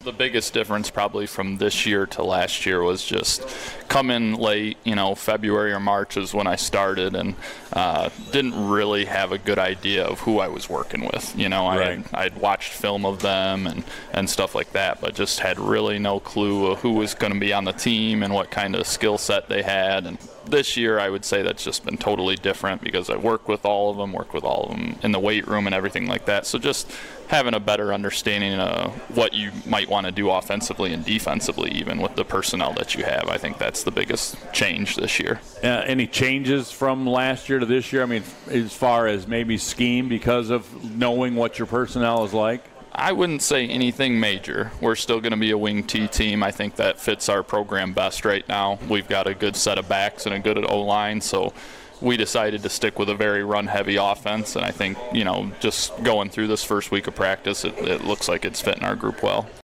the biggest difference probably from this year to last year was just come in late, February or March is when I started, and didn't really have a good idea of who I was working with. I'd watched film of them and stuff like that, but just had really no clue of who was going to be on the team and what kind of skill set they had. And this year I would say that's just been totally different because I worked with all of them in the weight room and everything like that. So just having a better understanding of what you might want to do offensively and defensively, even with the personnel that you have. I think that's the biggest change this year. Any changes from last year to this year? I mean, as far as maybe scheme because of knowing what your personnel is like? I wouldn't say anything major. We're still going to be a wing T team. I think that fits our program best right now. We've got a good set of backs and a good O-line, so we decided to stick with a very run-heavy offense, and I think, just going through this first week of practice, it looks like it's fitting our group well.